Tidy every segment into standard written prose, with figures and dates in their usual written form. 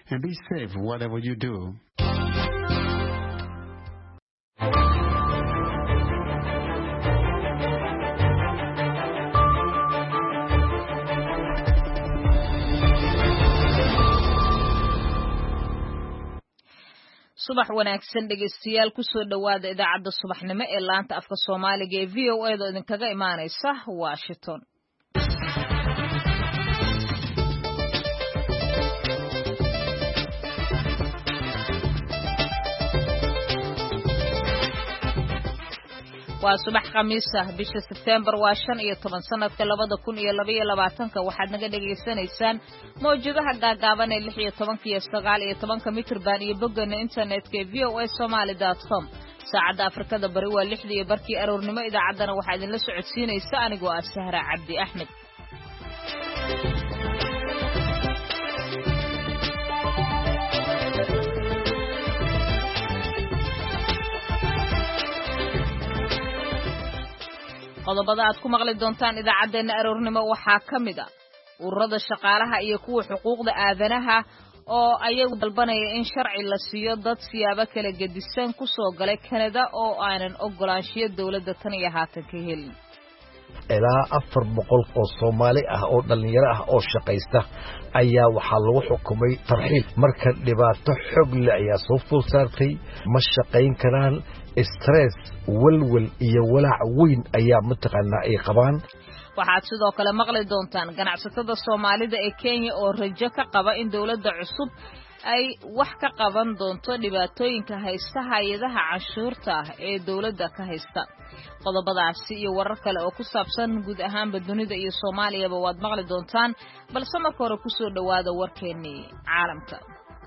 and be safe whatever you do. subax wanaagsan dhegeystayaal ku soo dhawaada idaacadda subaxnimo ee laanta afka Soomaaliga ee VOA da idinkaga imaanaysa Washington. waa subax khamiis ah bisha September waa 15 sanadka 2022 waxaad naga dhageysanaysaan mowjadaha gaagaaban ee 16 iyo 19 mitir baan iyo bogana internetka ee voasomali.com saacada Afrikada bari waa 6 barkii aroornimo idaacaddana waxaa idin la socodsiinaysa anigoo ah Sahra Cabdi Axmed. qodobada aad ku maqli doontaan idaacadeena aroornimo waxaa kamid ah ururada shaqaalaha iyo kuwa xuquuqda aadanaha oo ayagu dalbanaya in sharci la siiyo dad siyaabo kala gedisan ku soo galay Canada oo aanan ogolaanshiyo dawladda tan iyo haatan ka helin. ilaa 400 oo Soomaali ah oo dhalinyaro ah oo shaqaysta ayaa waxa lagu xukumay tarxiil marka dhibaato xog leh ayaa soo fool saartay ma shaqayn karaan stress walwal iyo walaac weyn ayaa mataqaanaa ay qabaan. waxaad sidoo kale maqli doontaan ganacsatada Soomaalida ee Kenya oo rajo ka qaba in dawladda cusub ay wax ka qaban doonto dhibaatooyinka haysta hay'adaha cashuurta ee dawladda ka haysta. qodobadaasi iyo warar kale oo ku saabsan guud ahaanba dunida iyo Soomaaliyaba waad maqli doontaan balse marka hore ku soo dhawaada warkeennii caalamka.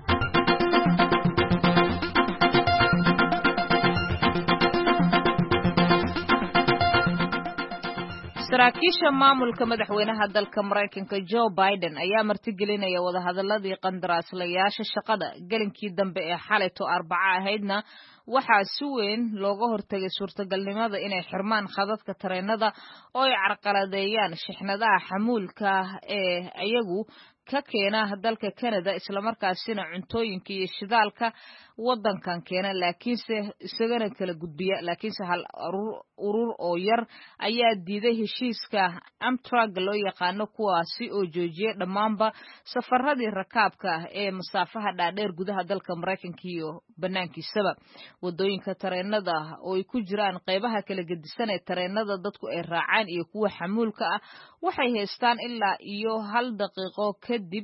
saraakiisha maamulka madaxweynaha dalka Mareykanka Joe Biden ayaa martigelinaya wadahadaladii qandaraaslayaasha shaqada galinkii dambe ee xalayto Arbaca ahaydna waxaa si weyn looga hortagay suurtagalnimada inay xirmaan khadadka tareenada oo ay carqaladeeyaan shixnadaha xamuulka ee ayagu ka keena dalka Canada isla markaasina cuntooyinka iyo shidaalka wadankan keena laakiinse isagana kala gudbiya laakiinse hal urur oo yar ayaa diiday heshiiska Amtrak loo yaqaano kuwaasi oo joojiyay dhamaanba safaradii rakaabka ee masaafaha dhaadheer gudaha dalka Mareykanka iyo banaankiisaba. wadooyinka tareenada oo ay ku jiraan qaybaha kala gedisan ee tareenada dadku ay raacaan iyo kuwa xamuulka ah waxay haystaan ilaa iyo 1 daqiiqo kadib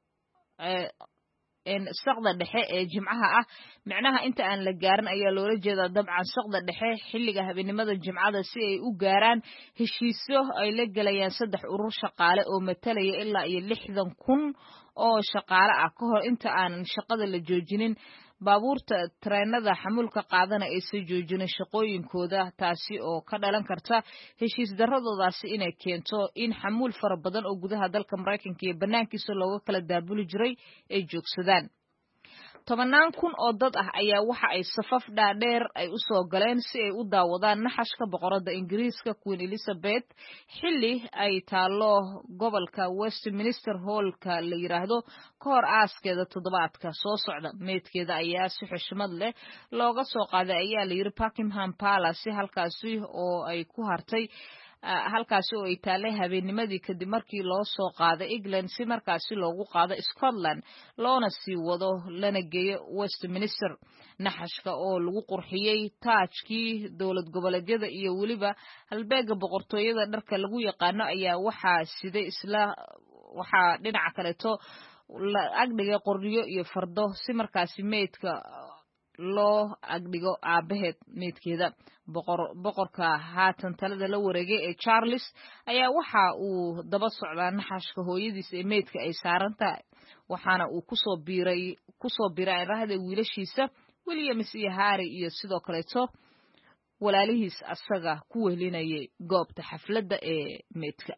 saqda dhexe ee jimcaha ah macnaha inta aan la gaarin ayaa loola jeedaa dabcan saqda dhexe xilliga habeenimada jimcada si ay u gaaraan heshiisyo ay la galayaan 3 urur shaqaale oo matalaya ilaa iyo 60,000 oo shaqaale ah ka hor inta aan shaqada la joojinin. baabuurta tareenada xamuulka qaadana ay soo joojinay shaqooyinkooda taasi oo ka dhalan karta heshiis daradoodaasi inay keento in xamuul fara badan oo gudaha dalka Mareykanka iyo banaankiisa looga kala daabuli jiray ay joogsadaan. 10,000 oo dad ah ayaa waxa ay safaf dhaadheer ay u soo galeen si ay u daawadaan naxashka boqorada Ingiriiska Queen Elizabeth xilli ay taalo gobolka Westminster Hall-ka la yiraahdo ka hor aaskeeda toddobaadka soo socda. meedkeeda ayaa si xushmad leh looga soo qaaday ayaa la yiri Buckingham Palace halkaasi oo ay ku hartay halkaasi oo ay taalay habeennimadii kadib markii loo soo qaaday England si markaasi loogu qaado Scotland loona sii wado lana geeyo Westminster. naxashka oo lagu qurxiyay taajkii dawlad goboleedyada iyo waliba halbeega boqortooyada dharka lagu yaqaano ayaa waxaa siday waxaa dhinaca kaleeto la agdhigay qoryo iyo fardo si markaasi meedka loo agdhigo aabaheed meedkeeda. boqorka haatan talada la wareegay ee Charles ayaa waxa uu daba socdaa naxashka hooyadiis ee meedka ay saaran tahay waxaana uu ku soo biiray raahda wiilashiisa William iyo Harry iyo sidoo kaleeto walaalihiis asaga ku wehelinayay goobta xafladda ee meedka.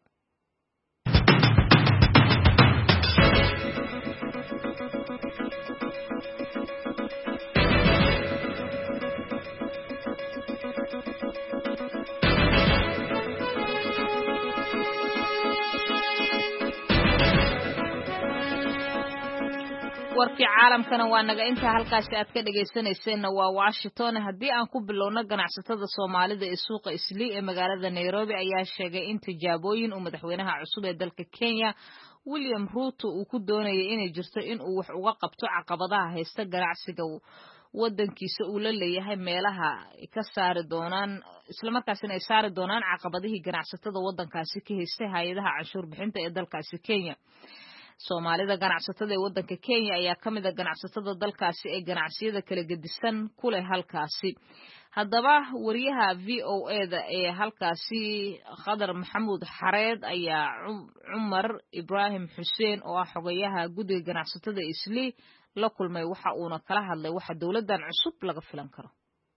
warkii caalamkana waa naga inta halkaas aad ka dhageysanayseena waa Washington haddii aan ku bilowno ganacsatada Soomaalida ee suuqa Islii ee magaalada Nairobi ayaa sheegay in tijaabooyin uu madaxweynaha cusub ee dalka Kenya William Ruto uu ku doonayay inay jirto in uu wax uga qabto caqabadaha haysta ganacsiga wadankiisa uu la leeyahay meelaha ka saari doonaan isla markaasina ay saari doonaan caqabadihii ganacsatada wadankaasi ka haystay hay'adaha canshuur bixinta ee dalkaasi Kenya Soomaalida ganacsatada ee wadanka Kenya ayaa kamid ah ganacsatada dalkaasi ee ganacsiyada kala gedisan ku leh halkaasi haddaba wariyaha VOA-da ee halkaasi Khadar Maxamuud Xareed ayaa Umar Ibrahim Xuseen oo ah xogayaha guddiga ganacsatada Islii la kulmay waxa uuna kala hadlay waxa dawladdan cusub laga filan karo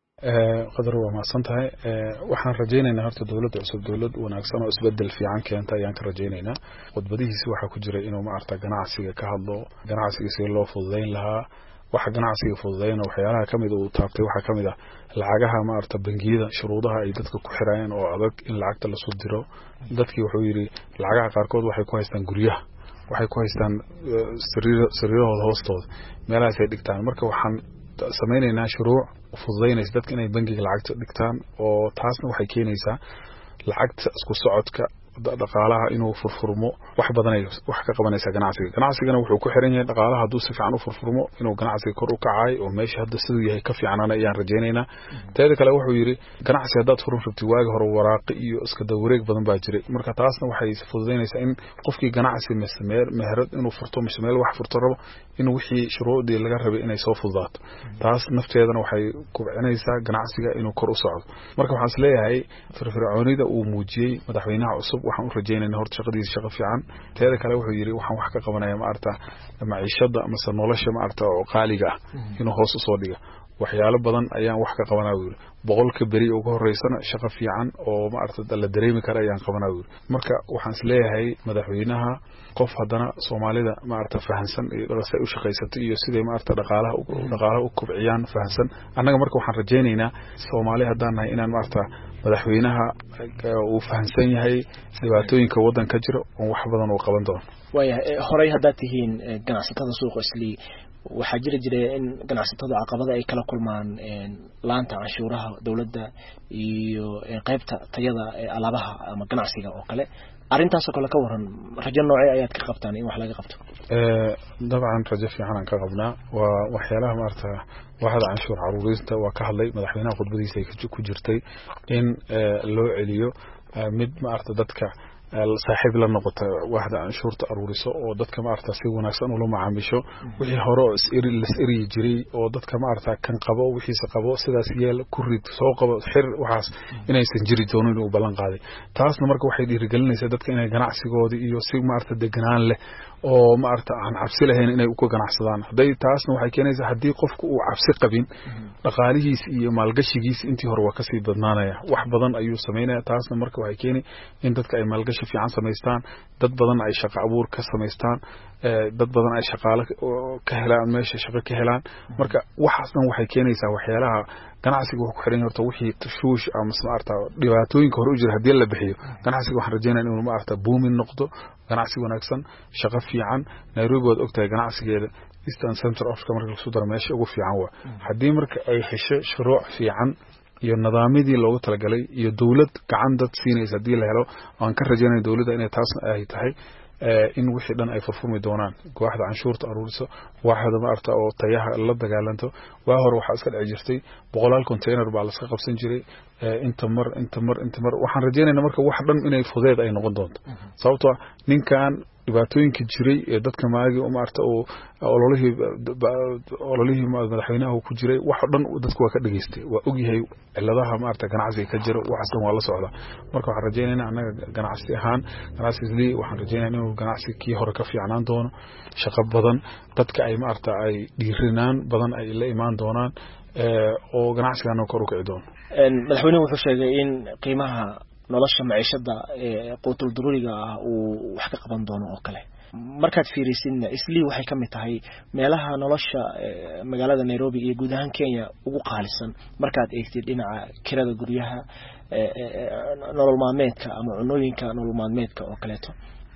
qadar waa maasantahay waxaan rajaynaynaa horta dawladda cusub dawlad wanaagsan oo isbedel fiican keenta ayaan ka rajaynaynaa qodbadihiisa waxa ku jira inuu maarta ganacsiga ka hadlo ganacsiga si loo fududeyn lahaa waxa ganacsiga fududeeyna waxyaalaha kamid uu taabtay waxa kamid ah lacagaha maarta bangiyada shuruudaha ay dadka ku xirayeen oo adag in lacagta la soo diro dadkii wuxuu yiri lacagaha qaarkood waxay ku haystaan guryaha waxay ku haystaan sariirahooda hoostooda meelahaas ay dhigtaan marka waxaan sameynayna shuruuc fududeynaysa dadka inay bangiga lacagta dhigtaan oo taasna waxay keenaysaa lacagta isku socodka dhaqaalaha inuu furfurmo wax badan ay wax ka qabanaysa ganacsigana wuxuu ku xiran yahay dhaqaalaha haduu si fiican u furfurmo inuu ganacsiga kor u kacay oo meesha hadda sidoo yahay ka fiicnaan ayaan rajaynaynaa teeda kale wuxuu yiri ganacsi haddaad furan rabtid waaga hore waraaqi iyo iska dawareeg badan baa jiray marka taasna waxay fududeynaysaa in qofkii ganacsi meherad inuu furto meel wax furto rabo inuu wixii shuruudii laga rabay inay soo fududaato taas nafteedana waxay kubcinaysaa ganacsiga inuu kor u socdo marka waxaan isleeyahay firfircoonida uu muujiyay madaxweynaha cusub waxaan u rajaynaynaa horta shaqadiisa shaqo fiican teeda kale wuxuu yiri waxaan wax ka qabanaya maarta maciishada ama nolosha maarta oo qaaliga inuu hoos u soo dhigo waxyaalo badan ayaan wax ka qabanaa wiil boqolka bari ugu horeysana shaqo fiican oo maarta la dareemi kara ayaan qabanaa wiil marka waxaan isleeyahay madaxweynaha qof hadana Soomaalida maarta fahansan iyo dhaqaale u shaqaysato iyo sidii maarta dhaqaalaha u kubciyaan fahansan annaga marka waxaan rajaynaynaa Soomaali hadaan nahay inaan maarta madaxweynaha uu fahansan yahay dhibaatooyinka wadanka jira oo wax badan uu qaban doono waayahay horay hadda tihiin ganacsatada suuqa Islii waxaa jiray in ganacsatada caqabada ay kala kulmaan laanta canshuuraha dawladda iyo qaybta tayada alaabaha ama ganacsiga oo kale arintaas oo kale ka waran rajo noocee ayaad ka qabtaan in wax laga qabto dabcan rajo fiican aan ka qabnaa waa waxyaalaha maarta waxda canshuur caruurista waa ka hadlay madaxweynaha khudbadiisa ay ku jirtay in loo celiyo mid maarta dadka saaxiib la noqoto waxda canshuurta aruuriso oo dadka maarta si wanaagsan ula macaamisho wixii hore oo isiri jiray oo dadka maarta kan qabo wixii qabo sidaas yeel ku rid soo qabo xir waxaas inaysan jiri doonin oo balan qaaday taasna marka waxay dhiirigelinaysaa dadka inay ganacsigooda iyo si maarta deganaan leh oo maarta aan cabsi lahayn inay ku ganacsadaan haday taasna waxay keenaysaa hadii qofku uu cabsi qabin dhaqaalihiisa iyo maalgashigiisa intii hore waa ka sii badnaanaya wax badan ayuu sameeynaa taasna marka waxay keenay in dadka ay maalgashi fiican sameystaan dad badan ay shaqo abuur ka sameystaan dad badan ay shaqaale ka helaan meesha shaqo ka helaan marka waxaasna waxay keenaysaa waxyaalaha ganacsiga wuxuu ku xiran yahay wixii tashuush ama maarta dhibaatooyinka hore u jira hadii la bixiyo ganacsiga waxaan rajaynaynaa inuu maarta booming noqdo ganacsi wanaagsan shaqo fiican Nairobi wad ogtahay ganacsigeeda Eastern Central Africa marka lagu soo daro meesha ugu fiican waa hadii marka ay hesho shuruuc fiican iyo nidaamyadii loogu talagalay iyo dawlad gacan dad siinaysa hadii la helo aan ka rajaynaa dawladda inay taas ay tahay in wixii dhan ay furfurmi doonaan waaxda canshuurta aruuriso waaxda maarta oo tayaha la dagaalanto waa hore waxa iska dhici jirtay 100 container baa la iska qabsan jiray inta mar waxaan rajaynaynaa marka wax dhan inay fudeed ay noqon doonto sababtoo ninkan dhibaatooyinka jiray ee dadka maagi oo maarta oo ololihii madaxweynaha ku jiray wax dhan dadku waa ka dhageystay waa og yahay ciladaha maarta ganacsiga ka jira waxaas dhan waa la socda marka waxaan rajaynaynaa anaga ganacsi ahaan ganacsiga waxaan rajaynaynaa inuu ganacsigii hore ka fiicnaan doono shaqo badan dadka ay maarta ay dhiirinaan badan ay la imaan doonaan oo ganacsigana kor u kici doono madaxweynuhu wuxuu sheegay in qiimaha nolosha maciishada qutul dururiga uu wax ka qaban doono oo kale markaad fiirisin Islii waxay ka mid tahay meelaha nolosha magaalada Nairobi iyo guud ahaan Kenya ugu qaalisan markaad eegtid dhinaca kirada guryaha nolol maalmeedka ama cunooyinka nolol maalmeedka oo kaleeto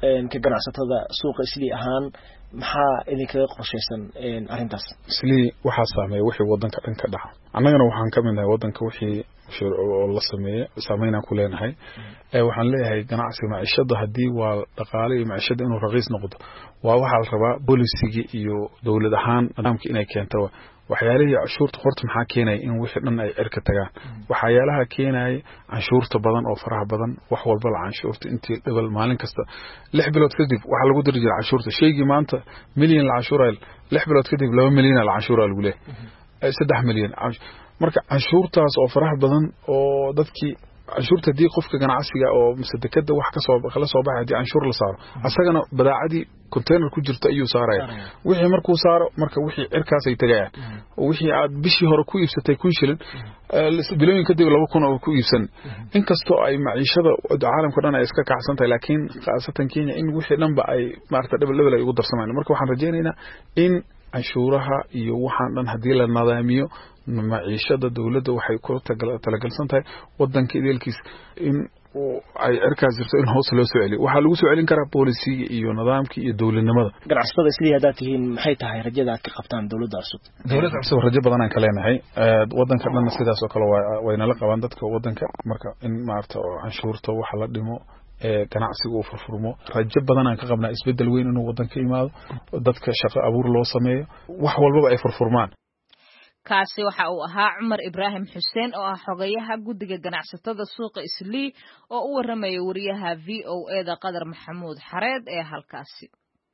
ka ganacsatada suuqa islii ahaan maxaa idinkaga qorshaysan arrintaas islii waxaa saameeya wixii wadanka dhan ka dhaca annagana waxaan ka mid nahay wadanka wixii oo la sameeyay saameynaan ku leenahay waxaan leeyahay ganacsiga maciishada haddii waa dhaqaale iyo maciishada inuu raqiis noqdo waa waxaa la rabaa boolisigii iyo dowlad ahaan nidaamka inay keento waxyaalihii canshuurta horta maxaa keenaya in wixii dhan ay cirka tagaan waxyaalaha keenaya canshuurta badan oo faraha badan wax walba la canshuurta intii dhibal maalin kasta 6 bilood kadib waxa lagu diri jiray canshuurta sheegi maanta milyan la canshuuray 6 bilood kadib 2 milyan la canshuuray lagu leeyahay 3 milyan marka canshuurtaas oo faraha badan oo dadkii canshuurta dii qofka ganacsiga oo masadakada wax ka soo kala soo baxay canshuur la saaro asagana badaacadii container ku jirta ayuu saaraya wixii markuu saaro marka wixii cirkaas ay tagayaan wixii aad bishii hore ku iibsatay 1,000 shilin bilooyin kadib 2,000 oo ku iibsan inkastoo ay maciishada caalamka dhan ay iska kacsantahay laakiin qaasatan Kenya in wixii dhanba ay maarta level ay ugu darsamaan marka waxaan rajaynaynaa in canshuuraha iyo waxaan dhan hadii la nidaamiyo maciishada dawladda waxay ku talagalsan tahay wadanka ideelkiis in ay cirkaas jirto in hoos loo soo celiyo waxa lagu soo celin karaa boolisiga iyo nidaamka iyo dawladnimada ganacsatada islii hada tihiin maxay tahay rajada aad ka qabtaan dawladda cusub rajo badan aan ka leenahay wadanka dhan sidaas oo kale wayna la qabaan dadka wadanka marka in maarta canshuurta waxa la dhimo ganacsiga uu furfurmo rajo badan aan ka qabnaa isbedel weyn inuu wadanka imaado dadka shaqo abuur loo sameeyo wax walba ay furfurmaan kaasi waxa uu ahaa Cumar Ibrahim Xuseen oo ah xogayaha guddiga ganacsatada suuqa Islii oo u waramay wariyaha VOA da Qadar Maxamuud Xareed ee halkaasi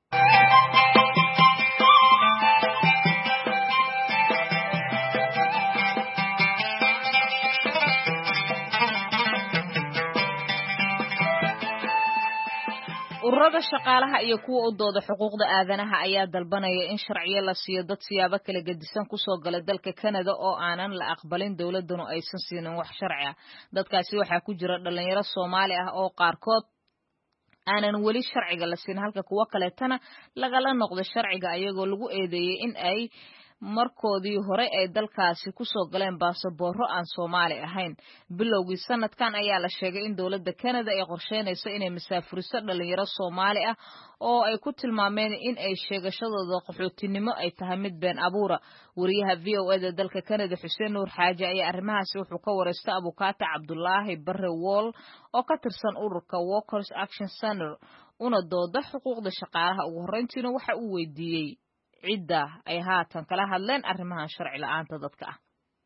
ururada shaqaalaha iyo kuwa u dooda xuquuqda aadanaha ayaa dalbanaya in sharciyo la siiyo dad siyaabo kala gedisan ku soo galay dalka Canada oo aanan la aqbalin dawladdu aysan siinin wax sharci ah dadkaasi waxa ku jira dhalinyaro Soomaali ah oo qaarkood aanan wali sharciga la siin halka kuwa kale tana lagala noqdo sharciga ayagoo lagu eedeeyay in ay markoodii hore ay dalkaasi ku soo galeen baasaboorro aan Soomaali ahayn bilowgii sanadkan ayaa la sheegay in dawladda Canada ay qorsheynayso inay masaafuriso dhalinyaro Soomaali ah oo ay ku tilmaameen in ay sheegashadooda qaxootinimo ay tahay mid been abuura wariyaha VOA da dalka Canada Xuseen Nuur Xaaji ayaa arrimahaas wuxuu ka wareystay Abukaata Cabdullaahi Barre Wall oo ka tirsan ururka Workers Action Center una dooda xuquuqda shaqaalaha ugu horreyntiina waxa uu weydiiyey cidda ay haatan kala hadleen arrimahan sharci la'aanta dadka ah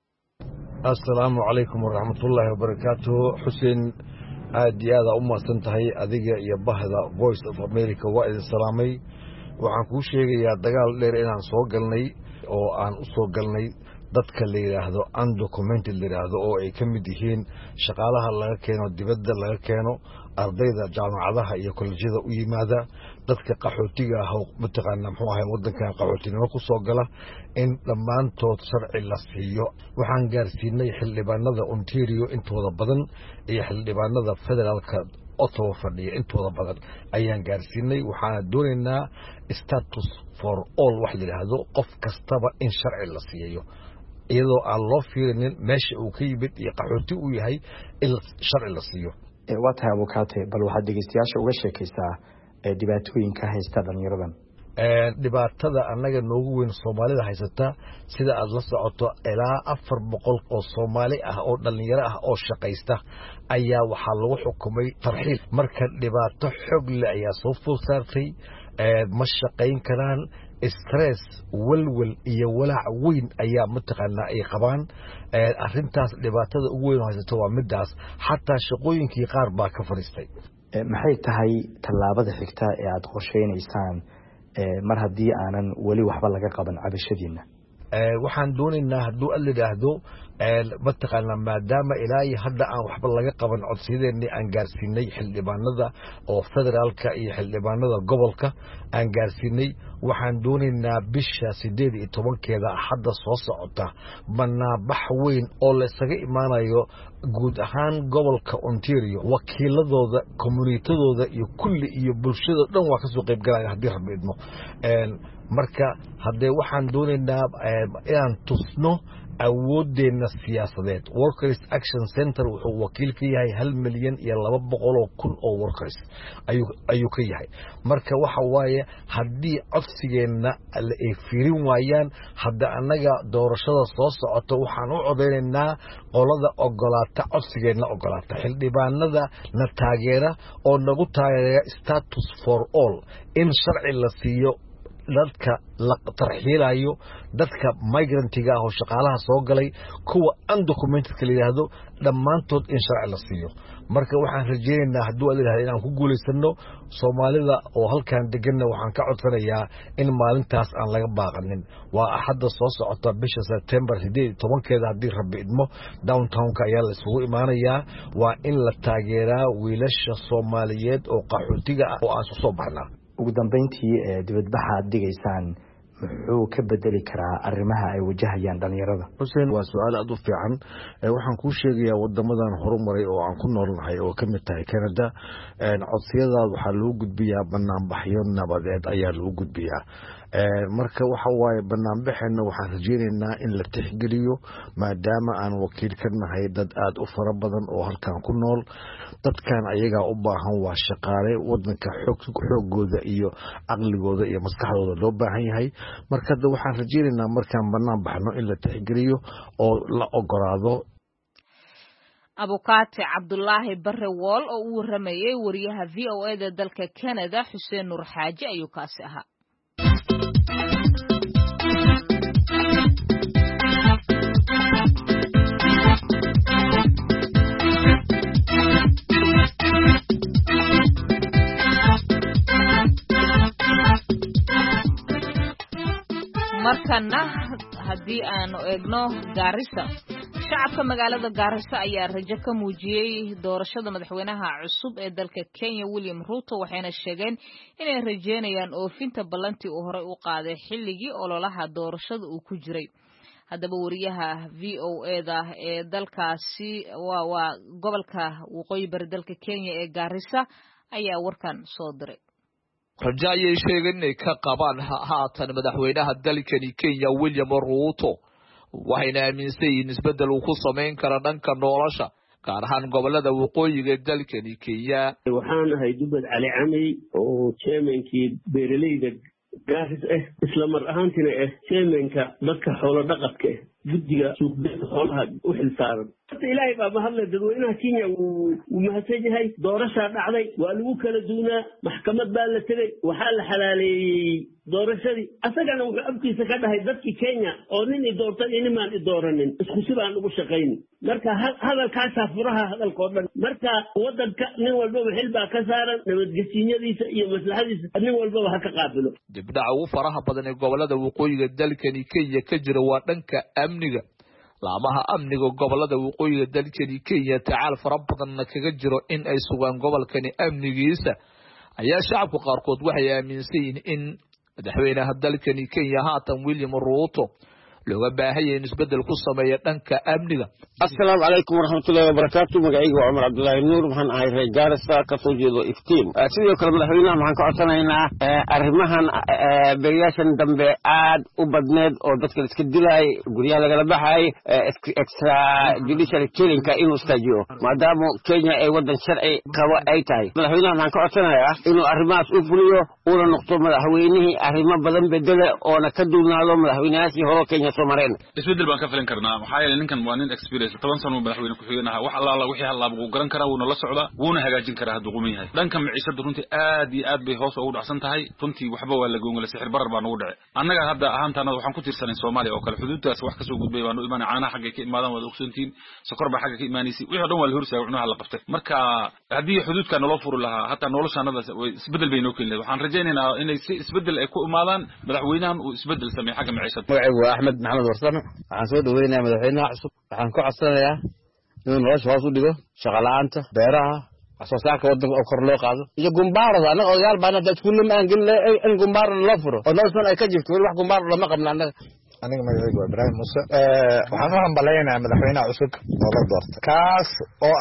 assalaamu calaykum waraxmatullaahi wabarakaatuh xuseen aad iyo aad u mahadsan tahay adiga iyo bahda Voice of America waa idin salaamay waxaan kuu sheegayaa dagaal dheer inaan soo galnay oo aan u soo galnay dadka la yiraahdo undocumented la yiraahdo oo ay ka mid yihiin shaqaalaha laga keeno dibadda laga keeno ardayda jaamacadaha iyo kollejyada u yimaada dadka qaxootiga ah oo mataqaana muxuu ahay wadankan qaxootinimo ku soo gala in dhammaantood sharci la siiyo waxaan gaarsiinay xildhibaanada Ontario intooda badan iyo xildhibaanada federaalka Ottawa fadhiya intooda badan ayaan gaarsiinay waxaan doonaynaa status for all wax la yiraahdo qof kastaba in sharci la siiyo iyadoo aan loo fiirinin meesha uu ka yimid iyo qaxooti uu yahay in sharci la siiyo waa tahay abukaate bal waxaad dhegeystayaasha uga sheekaysaa dhibaatooyinka haysta dhalinyaradan dhibaatada annaga noogu weyn Soomaalida haysata sida aad la socoto ilaa 400 oo Soomaali ah oo dhalinyaro ah oo shaqaysta ayaa waxaa lagu xukumay tarxiil marka dhibaato xog leh ayaa soo fool saartay ma shaqayn karaan stress walwal iyo walaac weyn ayaa mataqaanaa ay qabaan arrintaas dhibaatada ugu weyn haysato waa midaas xataa shaqooyinkii qaar baa ka fariistay maxay tahay tallaabada xigta ee aad qorsheynaysaan mar haddii aanan weli waxba laga qaban cabashadiina waxaan doonaynaa hadduu alla yidhaahdo mataqaanaa maadaama ilaa iyo hadda aan waxba laga qaban codsiyadeennii aan gaarsiinay xildhibaanada oo federaalka iyo xildhibaanada gobolka aan gaarsiinay waxaan doonaynaa bisha 18keeda hadda soo socota banaabax weyn oo la isaga imaanayo guud ahaan gobolka Ontario wakiiladooda communitydooda iyo kulli iyo bulshada dhan waa ka soo qayb galaya haddii rabbi idmo marka haddee waxaan doonaynaa inaan tusno awoodeenna siyaasadeed. Workers Action Center wuxuu wakiil ka yahay 1,200,000 oo workers ayuu ka yahay. marka waxa waaye haddii codsigeenna ay fiirin waayaan, hadda annaga doorashada soo socoto waxaan u codeynaynaa qolada ogolaata codsigeenna ogolaata, xildhibaanada na taageera oo nagu taageera status for all, in sharci la siiyo dadka la tarxiilayo, dadka migrantiga ah oo shaqaalaha soo galay, kuwa undocumented la yiraahdo, dhammaantood in sharci la siiyo. marka waxaan rajeynaynaa hadduu ilaahay inaan ku guuleysano Soomaalida oo halkan deganna waxaan ka codsanayaa in maalintaas aan laga baaqanin. waa axadda soo socota bisha September 18 haddii Rabbi idmo, downtown-ka ayaa la isugu imaanayaa. waa in la taageeraa wiilasha Soomaaliyeed oo qaxootiga ah oo aan soo baxnaa. ugu dambeyntii dibadbaxa aad dhigaysaan muxuu ka bedeli karaa arrimaha ay wajahayaan dhalinyarada? Hussein, waa su'aal aad u fiican. waxaan kuu sheegayaa wadamadan horumaray oo aan ku noolnahay oo ka mid tahay Canada, codsiyadaas waxaa loo gudbiyaa banaanbaxyo nabadeed ayaa loo gudbiyaa. marka waxa waaye banaanbaxeena waxaan rajeynaynaa in la tixgeliyo, maadaama aan wakiil ka nahay dad aad u fara badan oo halkan ku nool. dadkan ayagaa u baahan waa shaqaale wadanka xoogooda iyo caqligooda iyo maskaxdooda loo baahan yahay. marka hadda waxaan rajeynaynaa markaan banaan baxno in la tixgeliyo oo la ogolaado. Abukaate Cabdulaahi Barre Wall oo uu waramayay wariyaha VOA dalka Canada Xuseen Nur Xaaji ayuu kaasi ahaa. markana haddii aanu eegno Garissa, shacabka magaalada Garissa ayaa rajo ka muujiyay doorashada madaxweynaha cusub ee dalka Kenya William Ruto, waxayna sheegeen inay rajeynayaan oofinta ballantii uu hore u qaaday xilligii ololaha doorashada uu ku jiray. haddaba wariyaha VOA ee dalkaasi waa gobolka waqooyi bari dalka Kenya ee Garissa ayaa warkan soo diray. rajo ayay sheegeen inay ka qabaan haatan madaxweynaha dalkani Kenya William Ruto, waxayna aaminsan yihiin isbedel uu ku samayn karo dhanka nolosha, gaar ahaan gobolada waqooyiga dalkani Kenya. waxaan ahay Dubad Cali Camey oo chairmankii beeraleyda Garissa isla mar ahaantina chairmanka dadka xoolo dhaqadka guddiga suuqgeynta xoolaha u xilsaaran. ilaahay baa mahadlay dadweynaha Kenya uu mahadsan yahay. doorasha dhacday, waa lagu kala duunaa, maxkamad baa la tagay, waxaa la xalaaleeyay doorashadii. asagana wuxuu abkiisa ka dhahay dadkii Kenya oo nin i doortay inimaan i dooranin isku si baan ugu shaqaynin. marka hadalkaasaa furaha hadalkoo dhan. marka wadanka nin walbaba xil baa ka saaran, nabadgesiinyadiisa iyo maslaxadiisa nin walbaba ha ka qaabilo. dibdhaca ugu faraha badan ee gobolada waqooyiga dalkani Kenya ka jira waa dhanka amniga. laamaha amniga gobolada waqooyiga dalkani Kenya tacaal fara badanna kaga jiro in ay sugaan gobolkani amnigiisa, ayaa shacabku qaarkood waxay aaminsan yihiin in madaxweynaha dalkani Kenya haatan William Ruto looga baahan yahay in isbedel ku sameeyo dhanka amniga. assalaamu calaykum waraxmatullaahi wabarakaatu. magacaygu waa Cumar Cabdullaahi Nuur, waxaan ahay reer Garissa ka soo jeedo iftiin. sidoo kale madaxweynaha waxaan ka codsanaynaa arrimahan beriyaashan dambe aad u badneed oo dadka la iska dilaay, guryaha lagala baxay, extra judicial killing inuu istaajiyo, maadaama Kenya ay wadan sharci qabo ay tahay. madaxweynaha waxaan ka codsanayaa inuu arrimahaas u fuliyo, uuna noqdo madaxweynihii arrimo badan bedele oona ka duunaado madaxweynayaashii hore Kenya Somareen. isbedel baan ka filan karnaa, maxaa yeelay ninkan waa nin experience 10 sano madaxweyne ku xigeenaha. wax allaala wixii halaab uu garan karaa, wuuna la socdaa, wuuna hagaajin karaa hadduu quman yahay. dhanka maciishada runtii aad iyo aad bay hoos ugu dhacsan tahay. runtii waxba waa la goongala, sixir barar baa nagu dhacay. annaga hadda ahaantaana waxaan ku tiirsanay Soomaaliya oo kale, xuduudtaas wax ka soo gudbay baan u imaanay. caanaha xagga ka imaadaan waad ogsoontiin, sokor baa xagga ka imaanaysay, wixii dhan waa la horsaagay, cunaha la qabtay. marka haddii xuduudka naloo furi lahaa, hataa noloshaanada isbedel bay noo keeni lahayd. waxaan rajaynaynaa inay si isbedel ay ku imaadaan, madaxweynahan uu isbedel sameeyo xagga maciishada. magacaygu waa Axmed Maxamed Warsame, waxaan soo dhaweynayaa madaxweynaha cusub. waxaan ku codsanayaa inuu nolosha hoos u dhigo, shaqo la'aanta, beeraha, wax soo saarka wadanka oo kor loo qaado, iyo gumbaarada. annaga odayaal baan hadda iskuulle ma aan gelin in gumbaarada loo furo oo noloshan ay ka jirto. weli wax gumbaarada lama qabna annaga. aniga magacaygu waa Ibraahim Muuse. waxaan u hambaleynayaa madaxweynaha cusub oo la doortay, kaas oo ah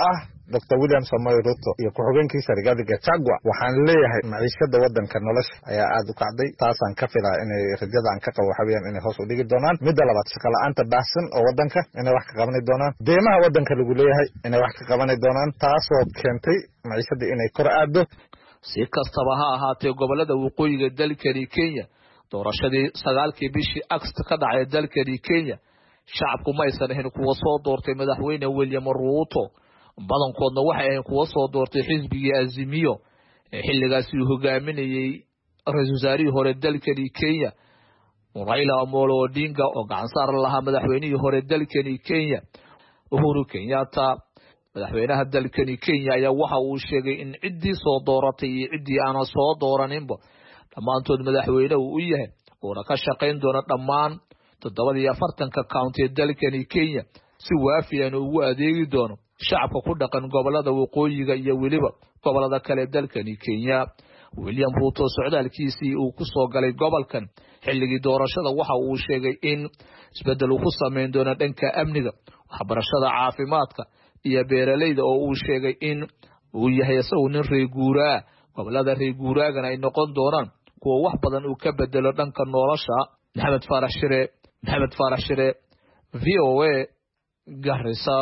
Dr. William Samoei Ruto iyo ku-xigeenkiisa Rigathi Gachagua waxaan leeyahay maciishada wadanka nolosha ayaa aad u kacday taasaan ka filaa inay rajada aan ka qabo waxaweyaan inay hoos u dhigi doonaan midda labaad shaqo la'aanta baahsan oo wadanka inay wax ka qaban doonaan deemaha wadanka lagu leeyahay inay wax ka qaban doonaan taasoo keentay maciishada inay kor aado si kastaba ha ahaatee gobolada waqooyiga dalkani Kenya doorashadii 9kii bishii August ka dhacay dalkani Kenya shacabku ma aysan ahayn kuwa soo doortay madaxweyne William Ruto badankoodna waxay ahayn kuwa soo doortay xisbiga Azimio xilligaasi uu hogaaminayay ra'iisul wasaarihii hore dalkani Kenya Raila Amolo Odinga oo gacan saar lahaa madaxweynihii hore dalkani Kenya Uhuru Kenyatta madaxweynaha dalkani Kenya ayaa waxa uu sheegay in ciddii soo dooratay iyo ciddii aan soo dooraninba dhammaantood madaxweyne uu yahay oo ka shaqeyn doona dhammaan 47 county dalkani Kenya si waafiyan ugu adeegi doono shacabka ku dhaqan gobolada waqooyiga iyo waliba gobolada kale dalkani Kenya William Ruto socdaalkiisii uu ku soo galay gobolkan xilligii doorashada waxa uu sheegay in isbedel ku sameyn doona dhanka amniga waxbarashada caafimaadka iyo beeralayda oo uu sheegay in uu yahay isagu nin reeguuraa gobolada reeguuraagana ay noqon doonaan kuwa wax badan uu ka bedelo dhanka nolosha Maxamed Faarax Shire VOA Garissa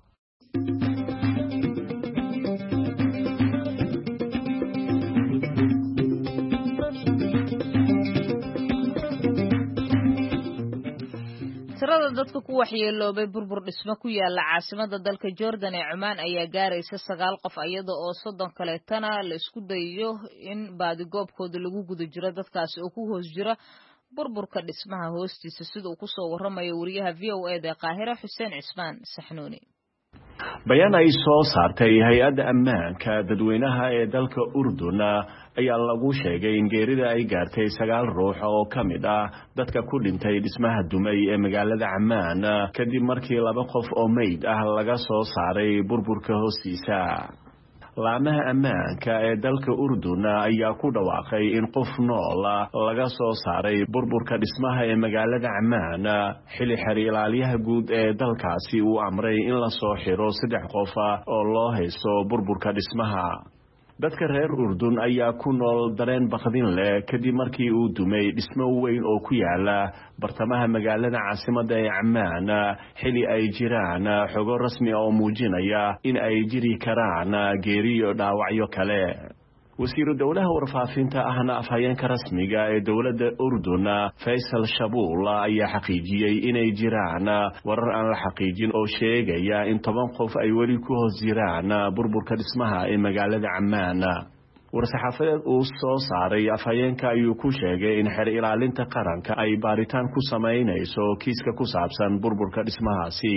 tirada dadka ku waxyeeloobay burbur dhismo ku yaala caasimada dalka Jordan ee Oman ayaa gaaraysa 9 qof iyada oo 30 kaleetana la isku dayo in baadigoobkooda lagu guda jiro dadkaasi oo ku hoos jira burburka dhismaha hoostiisa sida uu ku soo waramayo wariyaha VOA ee Qaahira Xuseen Cismaan Saxnuuni bayaan ay soo saartay hay'adda ammaanka dadweynaha ee dalka Urdun ayaa lagu sheegay in geerida ay gaartay 9 ruux oo kamid ah dadka ku dhintay dhismaha dumay ee magaalada Amman kadib markii 2 qof oo meyd ah laga soo saaray burburka hoostiisa laamaha ammaanka ee dalka Urdun ayaa ku dhawaaqay in qof nool laga soo saaray burburka dhismaha ee magaalada Amman xilli xiriir ilaaliyaha guud ee dalkaasi uu amray in la soo xiro 3 qof oo loo haysto burburka dhismaha dadka reer Urdun ayaa ku nool dareen baqdin leh kadib markii uu dumay dhismo weyn oo ku yaala bartamaha magaalada caasimada ee Amman xilli ay jiraan xogo rasmi oo muujinaya in ay jiri karaan geeriyo dhaawacyo kale wasiir dawlaha warfaafinta ahna afhayeenka rasmiga ee dawladda Urdun Faisal Shabuul ayaa xaqiijiyay inay jiraan warar aan la xaqiijin oo sheegaya in 10 qof ay wali ku hoos jiraan burburka dhismaha ee magaalada Amman warsaxaafadeed uu soo saaray afhayeenka ayuu ku sheegay in xeer ilaalinta qaranka ay baaritaan ku sameynayso kiiska ku saabsan burburka dhismahaasi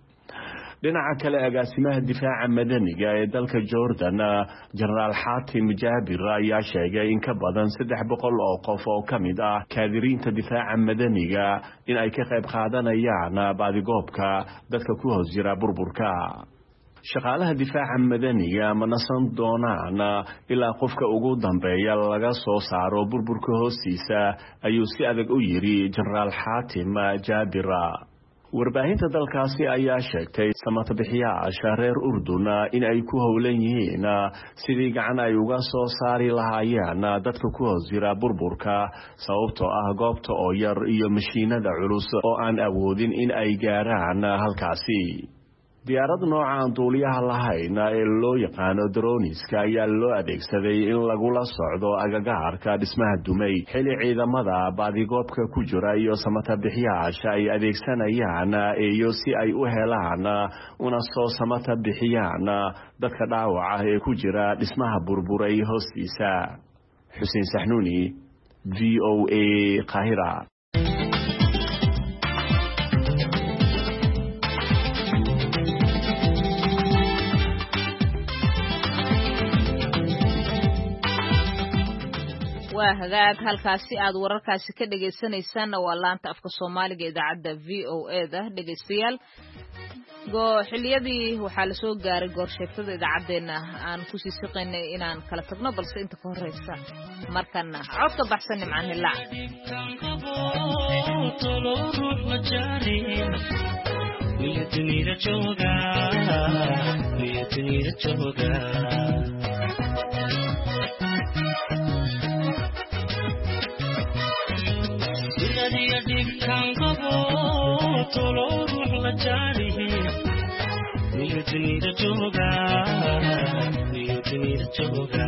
dhinaca kale agaasimaha difaaca madaniga ee dalka Jordan General Hatim Jabir ayaa sheegay in ka badan 300 oo qof oo kamid ah kaadiriinta difaaca madaniga in ay ka qayb qaadanayaan baadigoobka dadka ku hoos jira burburka shaqaalaha difaaca madaniga ma nasan doonaan ilaa qofka ugu dambeeya laga soo saaro burburka hoostiisa ayuu si adag u yiri General Hatim Jabir warbaahinta dalkaasi ayaa sheegtay samatabixiyaasha reer Urdun in ay ku howlan yihiin sidii gacan ay uga soo saari lahaayeen dadka ku hoos jira burburka sababtoo ah goobta oo yar iyo mashiinada culus oo aan awoodin in ay gaaraan halkaasi diyaarad nooca aan duuliyaha lahayn ee loo yaqaano droniska ayaa loo adeegsaday in lagula socdo agagaarka dhismaha dumay xilli ciidamada baadigoobka ku jira iyo samatabixiyaasha ay adeegsanayaan iyo si ay u helaan una soo samatabixiyaan dadka dhaawaca ee ku jira dhismaha burburay hoostiisa Xuseen Saxnuuni VOA Qaahira waa hagaag halkaasi aad wararkaasi ka dhageysanaysan waa laanta afka Soomaaliga idaacada VOA da dhageystayaal xiliyadii waxaa la soo gaaray goorsheegtada idaacadeena aan ku sii shaqeynay inaan kala tagno balse inta ka horeysa markana codka baxsan nimcaan hilaac dunida jooga miya dunida jooga sidadiya dhibkan qabo tolo ruux la jaarihi miya dunida jooga miya dunida jooga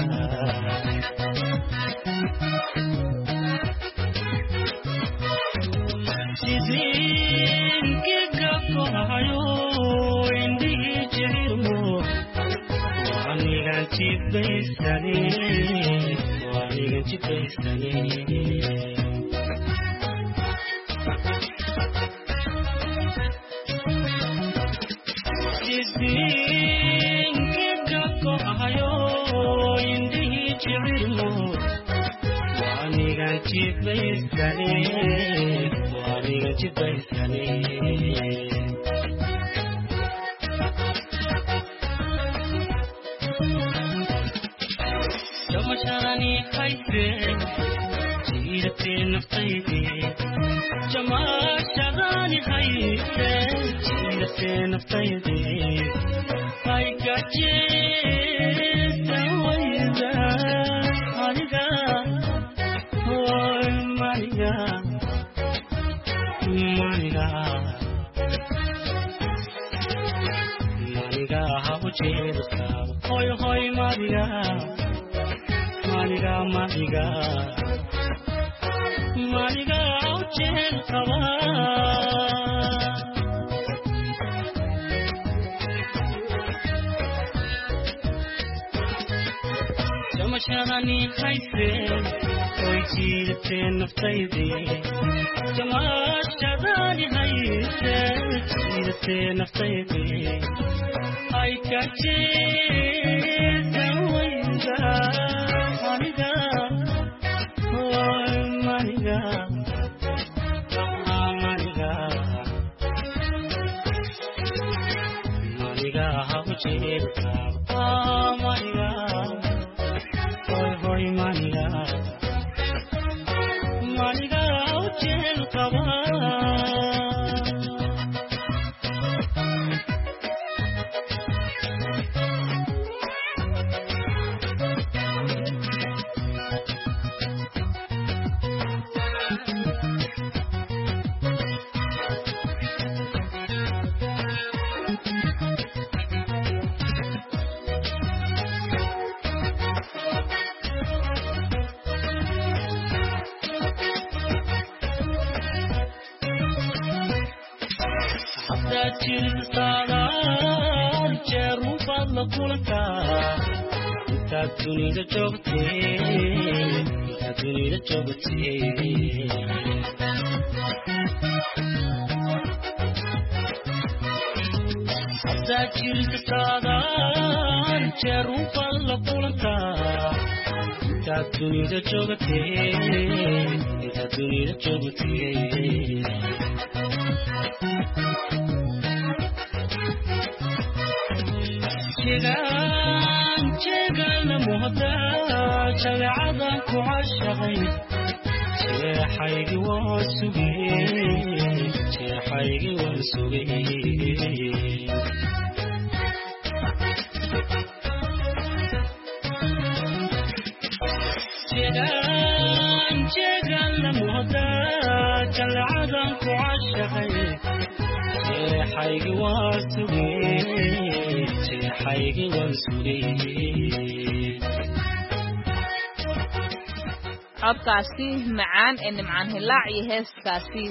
codkaasi macaan ee nimcaan hilaac iyo heeskaasi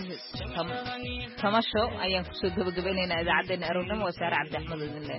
tamasho ayaan kusoo gabagabaynaynaa idaacaddeenna aroornimo waa saare cabdi axmed idinle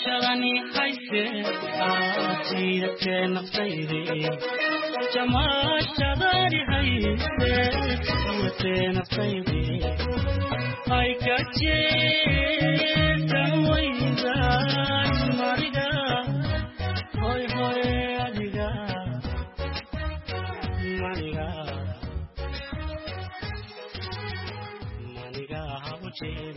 جماشرني حيث عاتيك نفسيدي جماشرني حيث عاتيك نفسيدي هاي كتير تنويدا مريدا هاي هاي أديدا مانيغا هاوتي